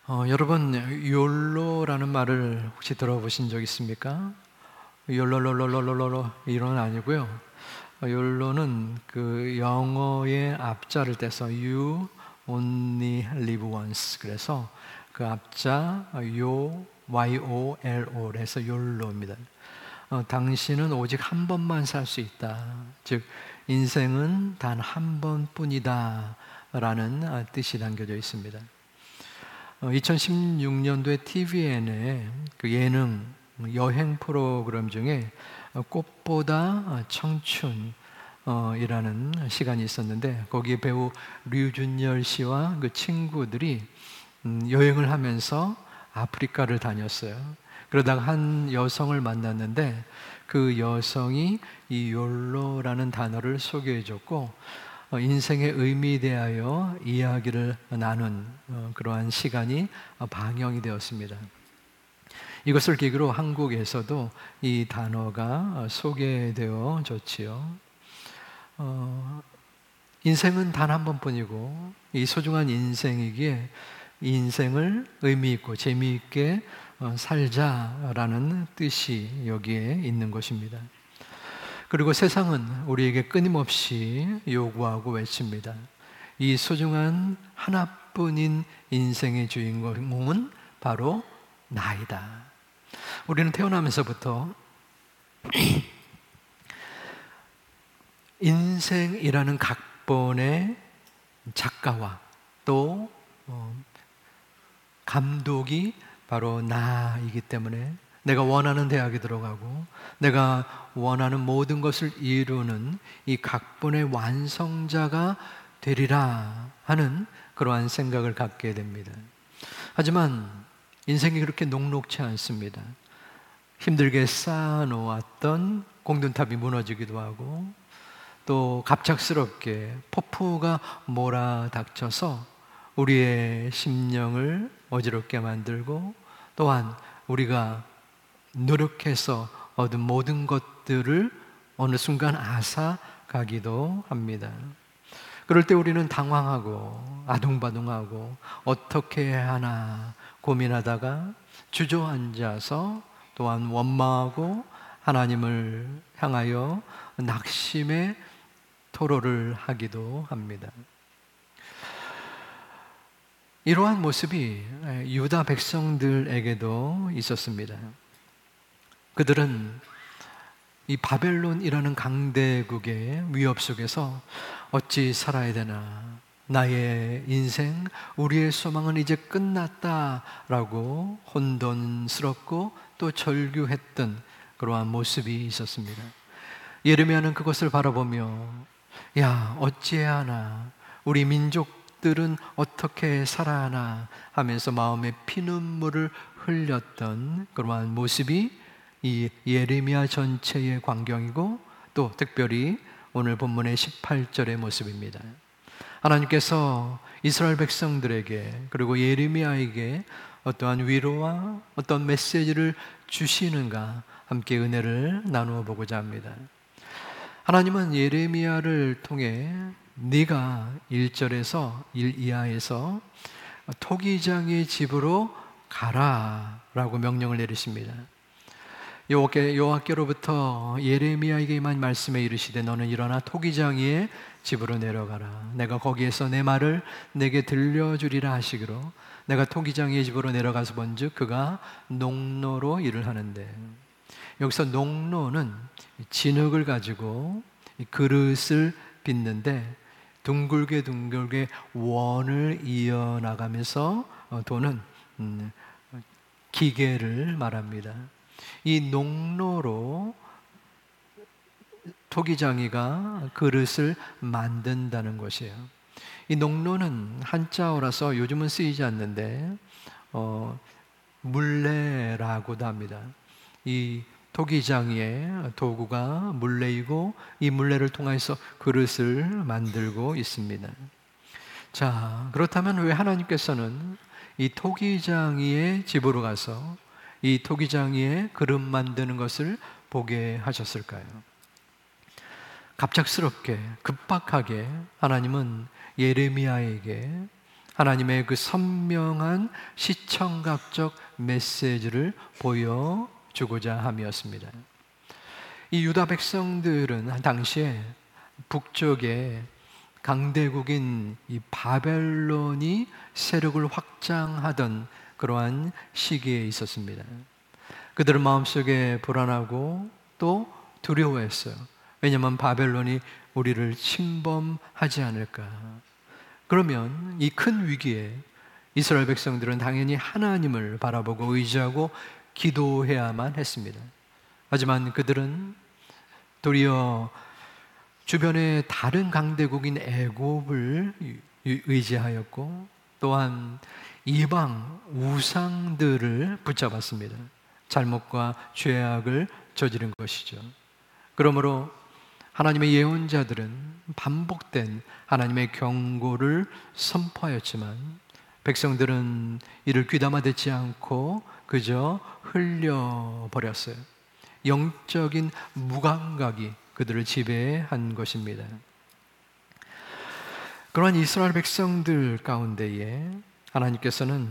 여러분, 욜로라는 말을 혹시 들어보신 적 있습니까? 욜로로로로로로 이런 아니고요. 욜로는 그 영어의 앞자를 떼서 You only live once. 그래서 그 앞자 YOLO 해서 욜로입니다. 당신은 오직 한 번만 살 수 있다. 즉 인생은 단 한 번뿐이다 라는 뜻이 담겨져 있습니다. 2016년도에 TVN의 그 예능 여행 프로그램 중에 꽃보다 청춘 이라는 시간이 있었는데, 거기에 배우 류준열 씨와 그 친구들이 여행을 하면서 아프리카를 다녔어요. 그러다가 한 여성을 만났는데 그 여성이 이 욜로라는 단어를 소개해 줬고, 인생의 의미에 대하여 이야기를 나눈 그러한 시간이 방영이 되었습니다. 이것을 계기로 한국에서도 이 단어가 소개되어 졌지요. 인생은 단 한 번뿐이고 이 소중한 인생이기에 이 인생을 의미 있고 재미있게 살자라는 뜻이 여기에 있는 것입니다. 그리고 세상은 우리에게 끊임없이 요구하고 외칩니다. 이 소중한 하나뿐인 인생의 주인공은 바로 나이다. 우리는 태어나면서부터 인생이라는 각본의 작가와 또 감독이 바로 나이기 때문에 내가 원하는 대학에 들어가고 내가 원하는 모든 것을 이루는 이 각본의 완성자가 되리라 하는 그러한 생각을 갖게 됩니다. 하지만 인생이 그렇게 녹록지 않습니다. 힘들게 쌓아놓았던 공든탑이 무너지기도 하고 또 갑작스럽게 폭풍우가 몰아닥쳐서 우리의 심령을 어지럽게 만들고, 또한 우리가 노력해서 얻은 모든 것들을 어느 순간 앗아가기도 합니다. 그럴 때 우리는 당황하고 아둥바둥하고 어떻게 해야 하나 고민하다가 주저앉아서 또한 원망하고 하나님을 향하여 낙심의 토로를 하기도 합니다. 이러한 모습이 유다 백성들에게도 있었습니다. 그들은 이 바벨론이라는 강대국의 위협 속에서 어찌 살아야 되나, 나의 인생, 우리의 소망은 이제 끝났다라고 혼돈스럽고 또 절규했던 그러한 모습이 있었습니다. 예레미야는 그것을 바라보며 야, 어찌해야 하나, 우리 민족들은 어떻게 살아야 하나 하면서 마음에 피눈물을 흘렸던 그러한 모습이 이 예레미야 전체의 광경이고, 또 특별히 오늘 본문의 18절의 모습입니다. 하나님께서 이스라엘 백성들에게 그리고 예레미야에게 어떠한 위로와 어떤 메시지를 주시는가 함께 은혜를 나누어 보고자 합니다. 하나님은 예레미야를 통해 네가 1절에서 1 이하에서 토기장의 집으로 가라 라고 명령을 내리십니다. 여호와께로부터 예레미야에게만 말씀해 이르시되 너는 일어나 토기장이의 집으로 내려가라. 내가 거기에서 내 말을 내게 들려주리라 하시기로 내가 토기장이의 집으로 내려가서 본즉 그가 농로로 일을 하는데, 여기서 농로는 진흙을 가지고 그릇을 빚는데 둥글게 원을 이어나가면서 도는 기계를 말합니다. 이 농로로 토기장이가 그릇을 만든다는 것이에요. 이 농로는 한자어라서 요즘은 쓰이지 않는데 물레라고도 합니다. 이 토기장이의 도구가 물레이고 이 물레를 통해서 그릇을 만들고 있습니다. 자, 그렇다면 왜 하나님께서는 이 토기장이의 집으로 가서 이 토기장이의 그릇 만드는 것을 보게 하셨을까요? 갑작스럽게 급박하게 하나님은 예레미야에게 하나님의 그 선명한 시청각적 메시지를 보여주고자 함이었습니다. 이 유다 백성들은 당시에 북쪽에 강대국인 이 바벨론이 세력을 확장하던 그러한 시기에 있었습니다. 그들은 마음속에 불안하고 또 두려워했어요. 왜냐하면 바벨론이 우리를 침범하지 않을까. 그러면 이 큰 위기에 이스라엘 백성들은 당연히 하나님을 바라보고 의지하고 기도해야만 했습니다. 하지만 그들은 도리어 주변의 다른 강대국인 애굽을 의지하였고 또한 이방 우상들을 붙잡았습니다. 잘못과 죄악을 저지른 것이죠. 그러므로 하나님의 예언자들은 반복된 하나님의 경고를 선포하였지만 백성들은 이를 귀담아 듣지 않고 그저 흘려버렸어요. 영적인 무감각이 그들을 지배한 것입니다. 그러한 이스라엘 백성들 가운데에 하나님께서는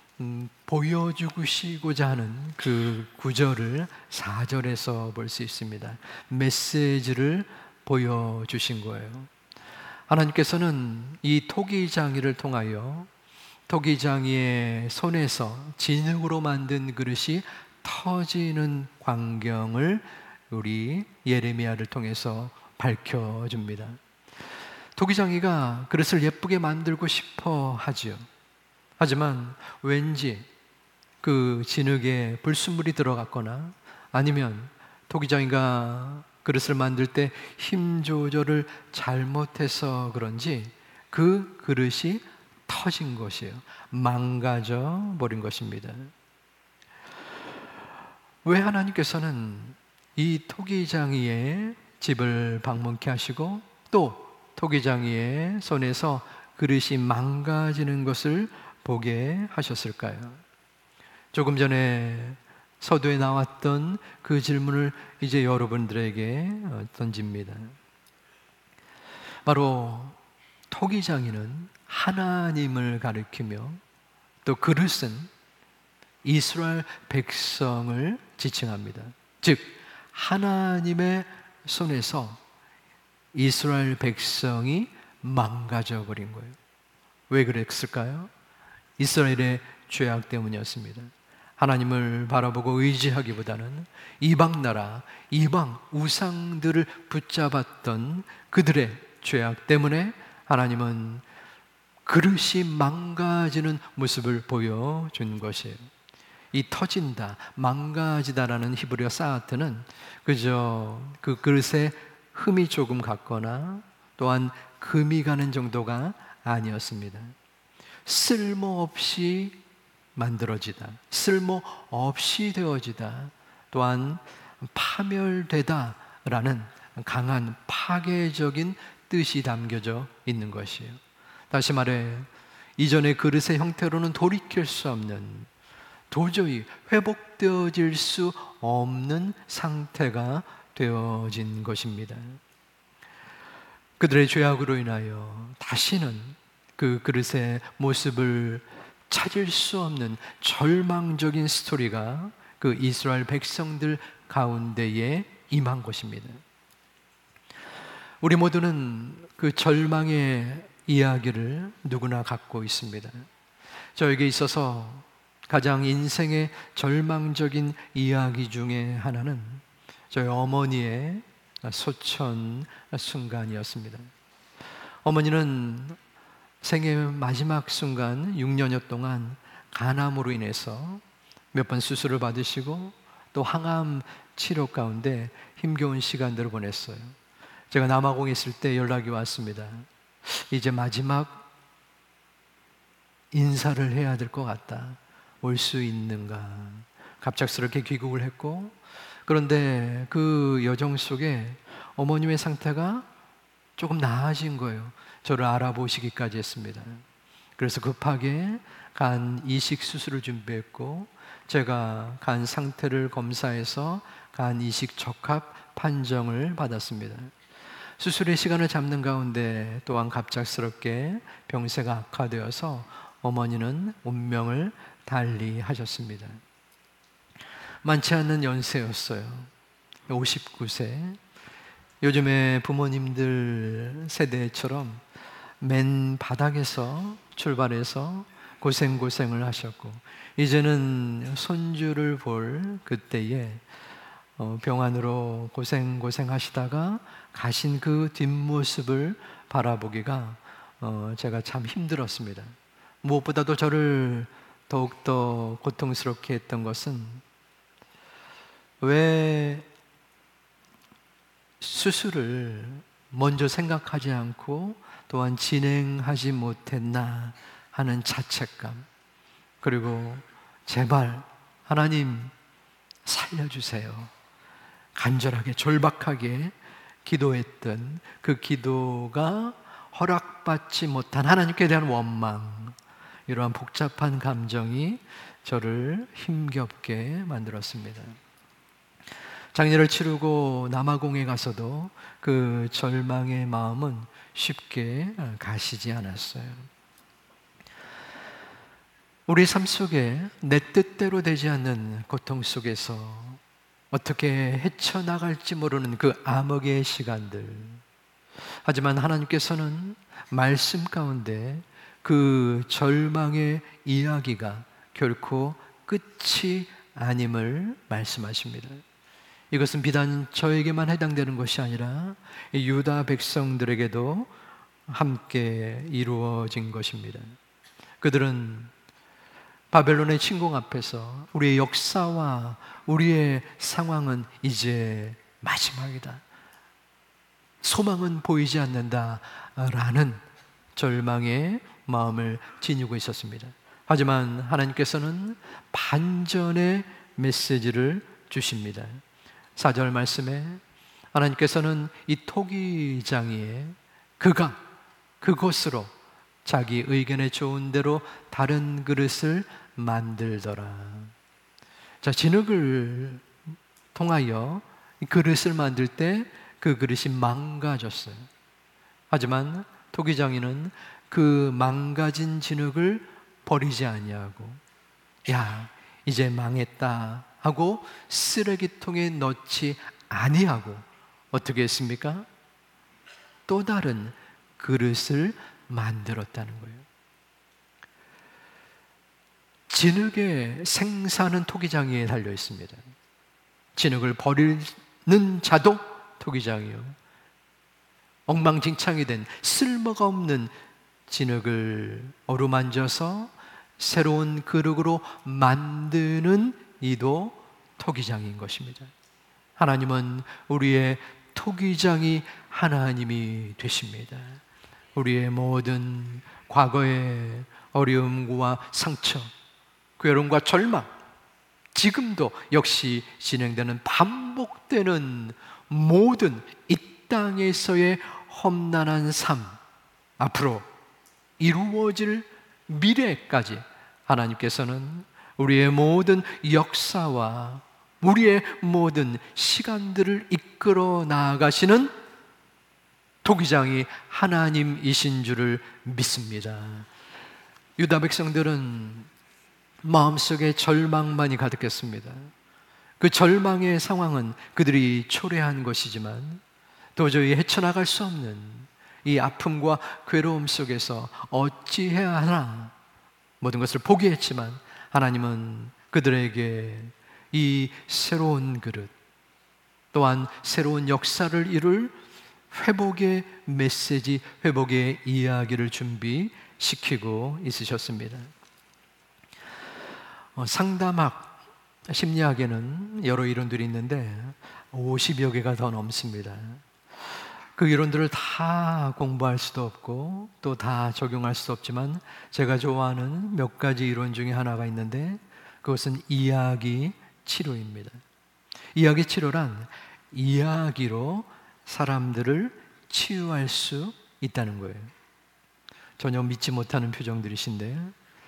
보여주시고자 하는 그 구절을 4절에서 볼 수 있습니다. 메시지를 보여주신 거예요. 하나님께서는 이 토기장이를 통하여 토기장이의 손에서 진흙으로 만든 그릇이 터지는 광경을 우리 예레미야를 통해서 밝혀줍니다. 토기장이가 그릇을 예쁘게 만들고 싶어 하지요. 하지만 왠지 그 진흙에 불순물이 들어갔거나 아니면 토기장이가 그릇을 만들 때 힘 조절을 잘못해서 그런지 그 그릇이 터진 것이에요. 망가져 버린 것입니다. 왜 하나님께서는 이 토기장이의 집을 방문케 하시고 또 토기장이의 손에서 그릇이 망가지는 것을 보게 하셨을까요? 조금 전에 서두에 나왔던 그 질문을 이제 여러분들에게 던집니다. 바로 토기장이는 하나님을 가리키며 또 그릇은 이스라엘 백성을 지칭합니다. 즉 하나님의 손에서 이스라엘 백성이 망가져 버린 거예요. 왜 그랬을까요? 이스라엘의 죄악 때문이었습니다. 하나님을 바라보고 의지하기보다는 이방 나라, 이방 우상들을 붙잡았던 그들의 죄악 때문에 하나님은 그릇이 망가지는 모습을 보여준 것이에요. 이 터진다, 망가지다라는 히브리어 사아트는 그저 그 그릇에 흠이 조금 갔거나 또한 금이 가는 정도가 아니었습니다. 쓸모없이 만들어지다, 쓸모없이 되어지다, 또한 파멸되다라는 강한 파괴적인 뜻이 담겨져 있는 것이에요. 다시 말해 이전의 그릇의 형태로는 돌이킬 수 없는, 도저히 회복되어질 수 없는 상태가 되어진 것입니다. 그들의 죄악으로 인하여 다시는 그 그릇의 모습을 찾을 수 없는 절망적인 스토리가 그 이스라엘 백성들 가운데에 임한 것입니다. 우리 모두는 그 절망의 이야기를 누구나 갖고 있습니다. 저에게 있어서 가장 인생의 절망적인 이야기 중에 하나는 저희 어머니의 소천 순간이었습니다. 어머니는 생애 마지막 순간 6년여 동안 간암으로 인해서 몇 번 수술을 받으시고 또 항암 치료 가운데 힘겨운 시간들을 보냈어요. 제가 남아공에 있을 때 연락이 왔습니다. 이제 마지막 인사를 해야 될 것 같다. 올 수 있는가? 갑작스럽게 귀국을 했고, 그런데 그 여정 속에 어머님의 상태가 조금 나아진 거예요. 저를 알아보시기까지 했습니다. 그래서 급하게 간 이식 수술을 준비했고, 제가 간 상태를 검사해서 간 이식 적합 판정을 받았습니다. 수술의 시간을 잡는 가운데 또한 갑작스럽게 병세가 악화되어서 어머니는 운명을 달리하셨습니다. 많지 않은 연세였어요. 59세. 요즘에 부모님들 세대처럼 맨 바닥에서 출발해서 고생을 하셨고, 이제는 손주를 볼 그때에 병안으로 고생하시다가 가신 그 뒷모습을 바라보기가 제가 참 힘들었습니다. 무엇보다도 저를 더욱더 고통스럽게 했던 것은 왜 수술을 먼저 생각하지 않고 또한 진행하지 못했나 하는 자책감, 그리고 제발 하나님 살려주세요, 간절하게 절박하게 기도했던 그 기도가 허락받지 못한 하나님께 대한 원망, 이러한 복잡한 감정이 저를 힘겹게 만들었습니다. 장례를 치르고 남아공에 가서도 그 절망의 마음은 쉽게 가시지 않았어요. 우리 삶 속에 내 뜻대로 되지 않는 고통 속에서 어떻게 헤쳐나갈지 모르는 그 암흑의 시간들, 하지만 하나님께서는 말씀 가운데 그 절망의 이야기가 결코 끝이 아님을 말씀하십니다. 이것은 비단 저에게만 해당되는 것이 아니라 유다 백성들에게도 함께 이루어진 것입니다. 그들은 바벨론의 침공 앞에서 우리의 역사와 우리의 상황은 이제 마지막이다, 소망은 보이지 않는다라는 절망의 마음을 지니고 있었습니다. 하지만 하나님께서는 반전의 메시지를 주십니다. 4절 말씀에 하나님께서는 이 토기장이에 그가 그곳으로 자기 의견에 좋은 대로 다른 그릇을 만들더라. 자, 진흙을 통하여 그릇을 만들 때 그 그릇이 망가졌어요. 하지만 토기장이는 그 망가진 진흙을 버리지 아니하고, 야, 이제 망했다 하고 쓰레기통에 넣지 아니하고 어떻게 했습니까? 또 다른 그릇을 만들었다는 거예요. 진흙의 생사는 토기장이에 달려 있습니다. 진흙을 버리는 자도 토기장이요, 엉망진창이 된 쓸모가 없는 진흙을 어루만져서 새로운 그릇으로 만드는 이도 토기장인 것입니다. 하나님은 우리의 토기장이 하나님이 되십니다. 우리의 모든 과거의 어려움과 상처, 괴로움과 절망, 지금도 역시 진행되는 반복되는 모든 이 땅에서의 험난한 삶, 앞으로 이루어질 미래까지 하나님께서는 우리의 모든 역사와 우리의 모든 시간들을 이끌어 나아가시는 토기장이 하나님이신 줄을 믿습니다. 유다 백성들은 마음속에 절망만이 가득했습니다. 그 절망의 상황은 그들이 초래한 것이지만 도저히 헤쳐나갈 수 없는 이 아픔과 괴로움 속에서 어찌해야 하나 모든 것을 포기했지만 하나님은 그들에게 이 새로운 그릇, 또한 새로운 역사를 이룰 회복의 메시지, 회복의 이야기를 준비시키고 있으셨습니다. 상담학, 심리학에는 여러 이론들이 있는데 50여 개가 더 넘습니다. 그 이론들을 다 공부할 수도 없고 또 다 적용할 수도 없지만 제가 좋아하는 몇 가지 이론 중에 하나가 있는데 그것은 이야기 치료입니다. 이야기 치료란 이야기로 사람들을 치유할 수 있다는 거예요. 전혀 믿지 못하는 표정들이신데,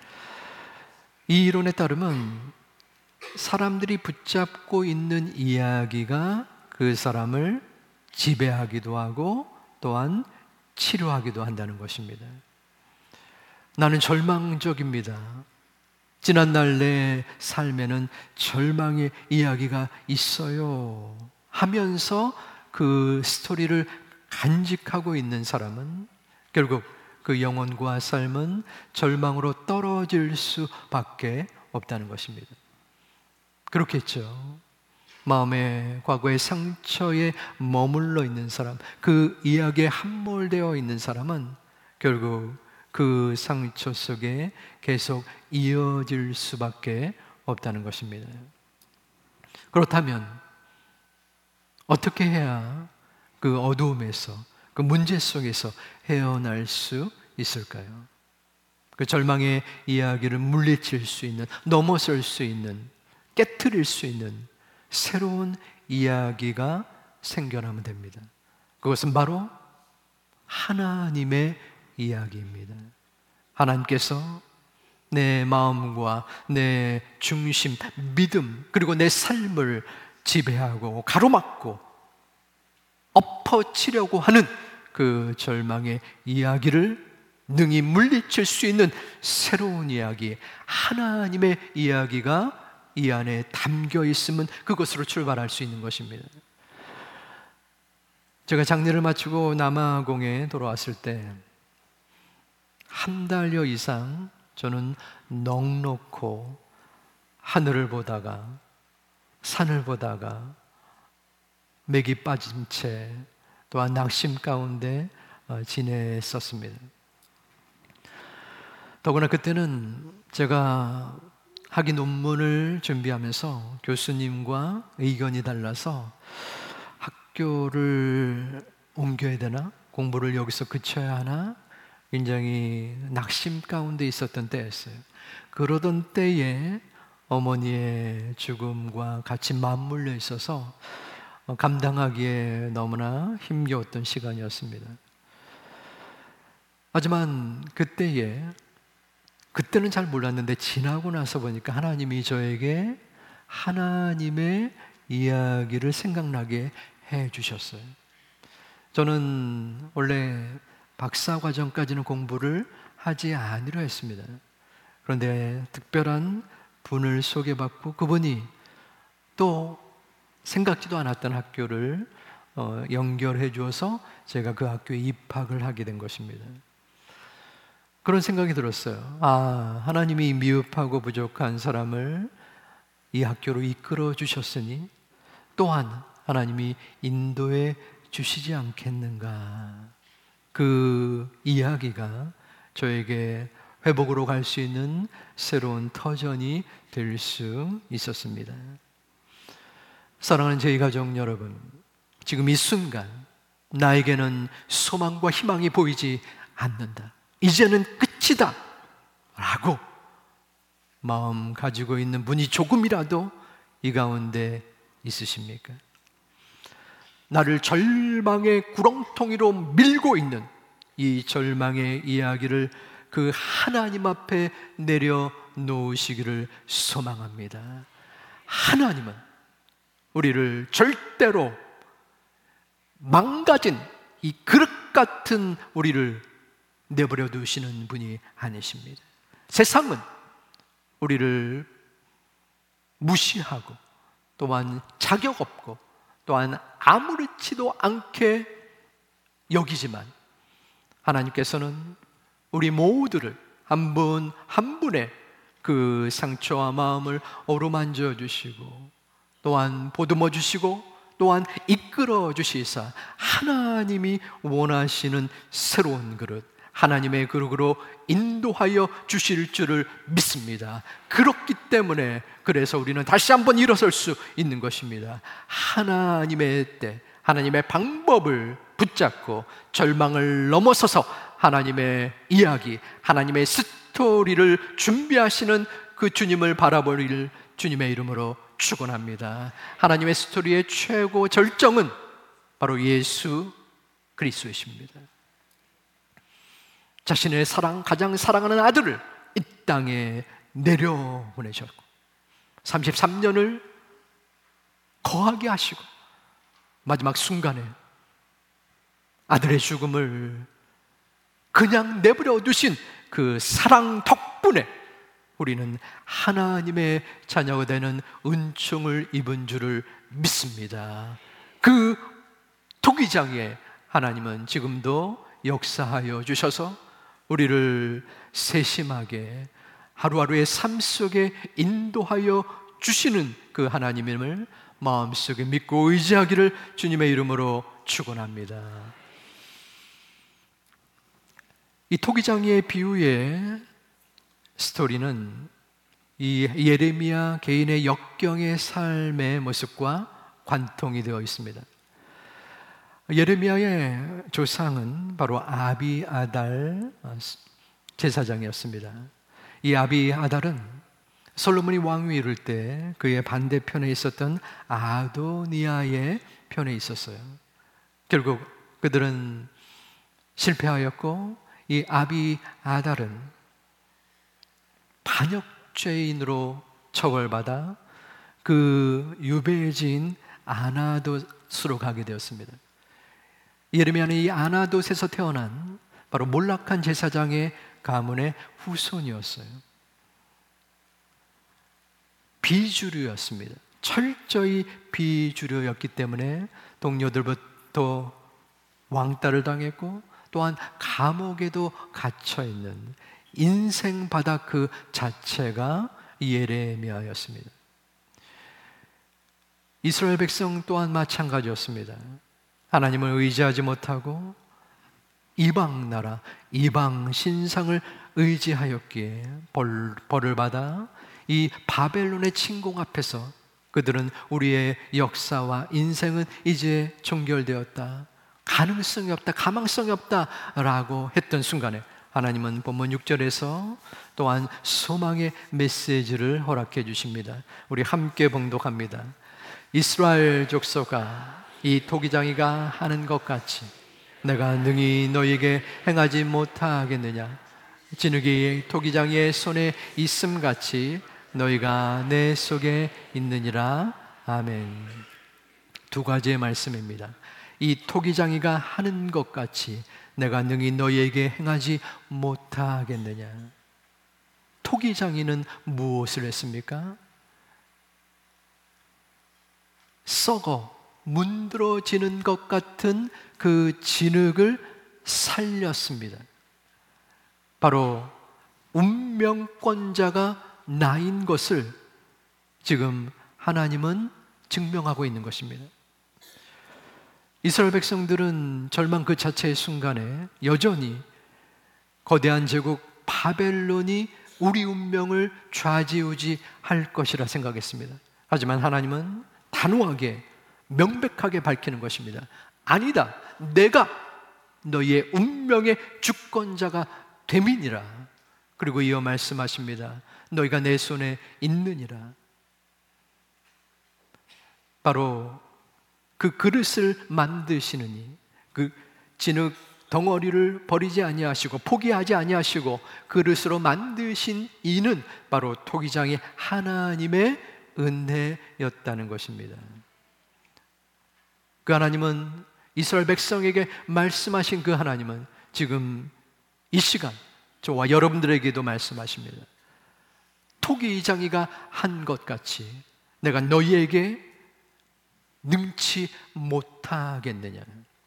이 이론에 따르면 사람들이 붙잡고 있는 이야기가 그 사람을 지배하기도 하고 또한 치료하기도 한다는 것입니다. 나는 절망적입니다. 지난날 내 삶에는 절망의 이야기가 있어요 하면서 그 스토리를 간직하고 있는 사람은 결국 그 영혼과 삶은 절망으로 떨어질 수밖에 없다는 것입니다. 그렇겠죠. 마음의 과거의 상처에 머물러 있는 사람, 그 이야기에 함몰되어 있는 사람은 결국 그 상처 속에 계속 이어질 수밖에 없다는 것입니다. 그렇다면 어떻게 해야 그 어두움에서, 그 문제 속에서 헤어날 수 있을까요? 그 절망의 이야기를 물리칠 수 있는, 넘어설 수 있는, 깨트릴 수 있는 새로운 이야기가 생겨나면 됩니다. 그것은 바로 하나님의 이야기입니다. 하나님께서 내 마음과 내 중심, 믿음, 그리고 내 삶을 지배하고 가로막고 엎어치려고 하는 그 절망의 이야기를 능히 물리칠 수 있는 새로운 이야기, 하나님의 이야기가 이 안에 담겨 있으면 그것으로 출발할 수 있는 것입니다. 제가 장례를 마치고 남아공에 돌아왔을 때 한 달여 이상 저는 넋놓고 하늘을 보다가 산을 보다가 맥이 빠진 채 또한 낙심 가운데 지냈었습니다. 더구나 그때는 제가 학위 논문을 준비하면서 교수님과 의견이 달라서 학교를 옮겨야 되나? 공부를 여기서 그쳐야 하나? 굉장히 낙심 가운데 있었던 때였어요. 그러던 때에 어머니의 죽음과 같이 맞물려 있어서 감당하기에 너무나 힘겨웠던 시간이었습니다. 하지만 그때는 잘 몰랐는데 지나고 나서 보니까 하나님이 저에게 하나님의 이야기를 생각나게 해 주셨어요. 저는 원래 박사과정까지는 공부를 하지 않으려 했습니다. 그런데 특별한 분을 소개받고 그분이 또 생각지도 않았던 학교를 연결해 주어서 제가 그 학교에 입학을 하게 된 것입니다. 그런 생각이 들었어요. 하나님이 미흡하고 부족한 사람을 이 학교로 이끌어 주셨으니 또한 하나님이 인도해 주시지 않겠는가. 그 이야기가 저에게 회복으로 갈 수 있는 새로운 터전이 될 수 있었습니다. 사랑하는 저희 가족 여러분, 지금 이 순간 나에게는 소망과 희망이 보이지 않는다, 이제는 끝이다 라고 마음 가지고 있는 분이 조금이라도 이 가운데 있으십니까? 나를 절망의 구렁텅이로 밀고 있는 이 절망의 이야기를 그 하나님 앞에 내려놓으시기를 소망합니다. 하나님은 우리를 절대로 망가진 이 그릇 같은 우리를 내버려 두시는 분이 아니십니다. 세상은 우리를 무시하고 또한 자격 없고 또한 아무렇지도 않게 여기지만 하나님께서는 우리 모두를 한 분 한 분의 그 상처와 마음을 어루만져 주시고 또한 보듬어 주시고 또한 이끌어 주시사 하나님이 원하시는 새로운 그릇, 하나님의 그릇으로 인도하여 주실 줄을 믿습니다. 그렇기 때문에 그래서 우리는 다시 한번 일어설 수 있는 것입니다. 하나님의 때, 하나님의 방법을 붙잡고 절망을 넘어서서 하나님의 이야기, 하나님의 스토리를 준비하시는 그 주님을 바라볼 주님의 이름으로 축원합니다. 하나님의 스토리의 최고 절정은 바로 예수 그리스도이십니다. 자신의 가장 사랑하는 아들을 이 땅에 내려보내셨고 33년을 거하게 하시고 마지막 순간에 아들의 죽음을 그냥 내버려 두신 그 사랑 덕분에 우리는 하나님의 자녀가 되는 은총을 입은 줄을 믿습니다. 그 토기장에 하나님은 지금도 역사하여 주셔서 우리를 세심하게 하루하루의 삶 속에 인도하여 주시는 그 하나님을 마음속에 믿고 의지하기를 주님의 이름으로 축원합니다. 이 토기장이의 비유의 스토리는 이 예레미야 개인의 역경의 삶의 모습과 관통이 되어 있습니다. 예레미야의 조상은 바로 아비아달 제사장이었습니다. 이 아비아달은 솔로몬이 왕위에 이를 때 그의 반대편에 있었던 아도니아의 편에 있었어요. 결국 그들은 실패하였고 이 아비아달은 반역죄인으로 처벌받아 그 유배지인 아나돗으로 가게 되었습니다. 예레미야는 이 아나돗에서 태어난 바로 몰락한 제사장의 가문의 후손이었어요. 비주류였습니다. 철저히 비주류였기 때문에 동료들부터 왕따를 당했고 또한 감옥에도 갇혀있는 인생 바닥 그 자체가 예레미야였습니다. 이스라엘 백성 또한 마찬가지였습니다. 하나님을 의지하지 못하고 이방 나라, 이방 신상을 의지하였기에 벌을 받아 이 바벨론의 침공 앞에서 그들은 우리의 역사와 인생은 이제 종결되었다, 가능성이 없다, 가망성이 없다 라고 했던 순간에 하나님은 본문 6절에서 또한 소망의 메시지를 허락해 주십니다. 우리 함께 봉독합니다. 이스라엘 족속아, 이 토기장이가 하는 것 같이 내가 능히 너에게 행하지 못하겠느냐? 진흙이 토기장이의 손에 있음같이 너희가 내 속에 있느니라. 아멘. 두 가지의 말씀입니다. 이 토기장이가 하는 것 같이 내가 능히 너희에게 행하지 못하겠느냐? 토기장이는 무엇을 했습니까? 썩어 문드러지는 것 같은 그 진흙을 살렸습니다. 바로 운명권자가 나인 것을 지금 하나님은 증명하고 있는 것입니다. 이스라엘 백성들은 절망 그 자체의 순간에 여전히 거대한 제국 바벨론이 우리 운명을 좌지우지할 것이라 생각했습니다. 하지만 하나님은 단호하게 명백하게 밝히는 것입니다. 아니다, 내가 너희의 운명의 주권자가 됨이니라. 그리고 이어 말씀하십니다. 너희가 내 손에 있느니라. 바로 그 그릇을 만드시느니, 그 진흙 덩어리를 버리지 아니하시고 포기하지 아니하시고 그릇으로 만드신 이는 바로 토기장이 하나님의 은혜였다는 것입니다. 그 하나님은, 이스라엘 백성에게 말씀하신 그 하나님은 지금 이 시간 저와 여러분들에게도 말씀하십니다. 토기장이가 한 것 같이 내가 너희에게 능치 못하겠느냐?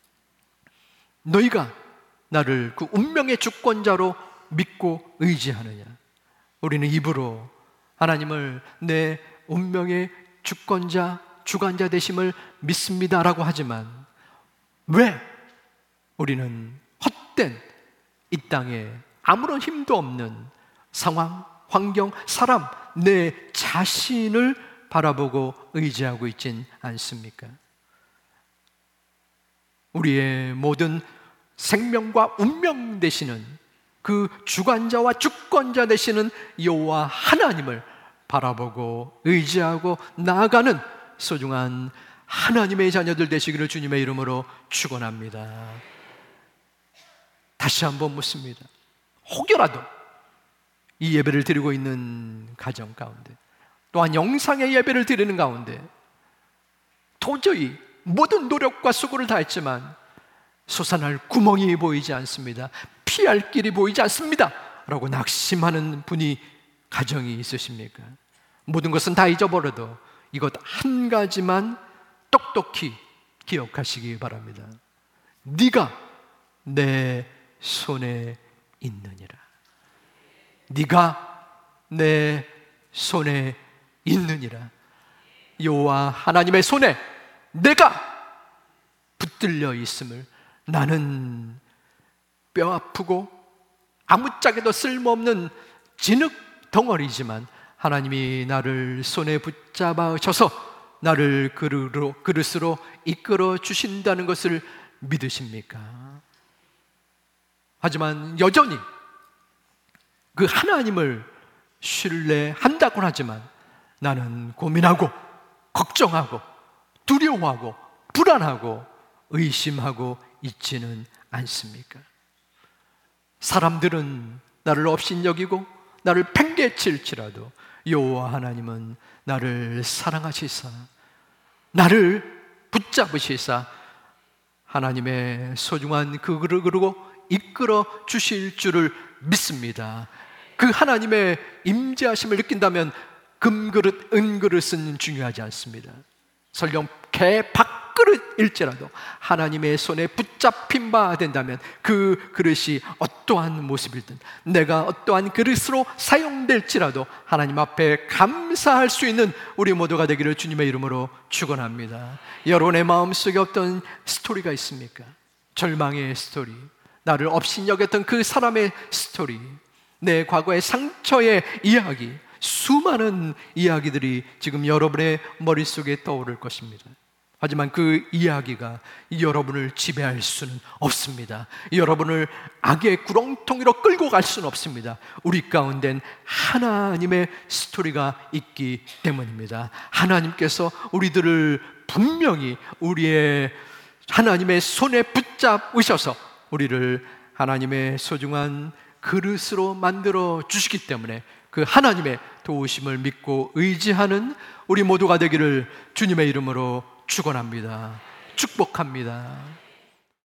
너희가 나를 그 운명의 주권자로 믿고 의지하느냐? 우리는 입으로 하나님을 내 운명의 주권자, 주관자 되심을 믿습니다라고 하지만 왜 우리는 헛된 이 땅에 아무런 힘도 없는 상황, 환경, 사람, 내 자신을 바라보고 의지하고 있진 않습니까? 우리의 모든 생명과 운명 되시는 그 주관자와 주권자 되시는 여호와 하나님을 바라보고 의지하고 나아가는 소중한 하나님의 자녀들 되시기를 주님의 이름으로 축원합니다. 다시 한번 묻습니다. 혹여라도 이 예배를 드리고 있는 가정 가운데, 또한 영상의 예배를 드리는 가운데 도저히 모든 노력과 수고를 다했지만 솟아날 구멍이 보이지 않습니다, 피할 길이 보이지 않습니다 라고 낙심하는 분이 가정이 있으십니까? 모든 것은 다 잊어버려도 이것 한 가지만 똑똑히 기억하시기 바랍니다. 네가 내 손에 있느니라. 네가 내 손에 있느니라. 여호와 하나님의 손에 내가 붙들려 있음을, 나는 뼈 아프고 아무짝에도 쓸모없는 진흙 덩어리지만 하나님이 나를 손에 붙잡아 주셔서 나를 그릇으로 이끌어 주신다는 것을 믿으십니까? 하지만 여전히 그 하나님을 신뢰한다곤 하지만 나는 고민하고 걱정하고 두려워하고 불안하고 의심하고 있지는 않습니까? 사람들은 나를 업신여기고 나를 팽개칠지라도 여호와 하나님은 나를 사랑하시사 나를 붙잡으시사 하나님의 소중한 그 그릇으로 이끌어 주실 줄을 믿습니다. 그 하나님의 임재하심을 느낀다면 금그릇, 은그릇은 중요하지 않습니다. 설령 개 밥그릇일지라도 하나님의 손에 붙잡힌 바 된다면 그 그릇이 어떠한 모습이든, 내가 어떠한 그릇으로 사용될지라도 하나님 앞에 감사할 수 있는 우리 모두가 되기를 주님의 이름으로 축원합니다. 여러분의 마음속에 어떤 스토리가 있습니까? 절망의 스토리, 나를 업신여겼던 그 사람의 스토리, 내 과거의 상처의 이야기, 수많은 이야기들이 지금 여러분의 머릿속에 떠오를 것입니다. 하지만 그 이야기가 여러분을 지배할 수는 없습니다. 여러분을 악의 구렁텅이로 끌고 갈 수는 없습니다. 우리 가운데는 하나님의 스토리가 있기 때문입니다. 하나님께서 우리들을 분명히 우리의 하나님의 손에 붙잡으셔서 우리를 하나님의 소중한 그릇으로 만들어 주시기 때문에 그 하나님의 도우심을 믿고 의지하는 우리 모두가 되기를 주님의 이름으로 축원합니다. 축복합니다.